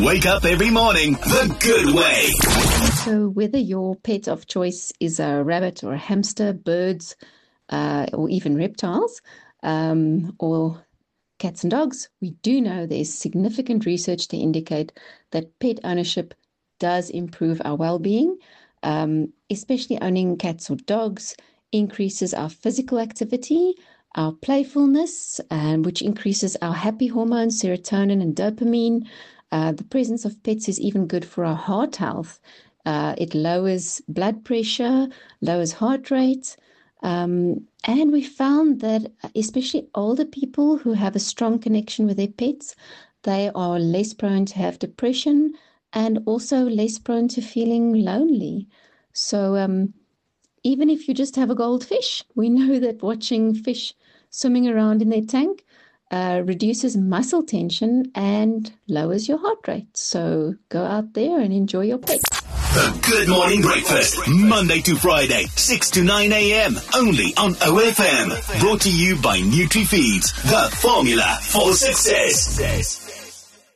Wake up every morning the good way. So whether your pet of choice is a rabbit or a hamster, birds, or even reptiles, or cats and dogs, we do know there's significant research to indicate that pet ownership does improve our well-being, especially owning cats or dogs increases our physical activity, our playfulness, which increases our happy hormones, serotonin and dopamine. The presence of pets is even good for our heart health. It lowers blood pressure, lowers heart rate. And we found that especially older people who have a strong connection with their pets, they are less prone to have depression and also less prone to feeling lonely. So even if you just have a goldfish, we know that watching fish swimming around in their tank reduces muscle tension and lowers your heart rate. So go out there and enjoy your pet. The Good Morning Breakfast, Monday to Friday, 6 to 9 a.m. only on OFM. Brought to you by NutriFeeds, the formula for success.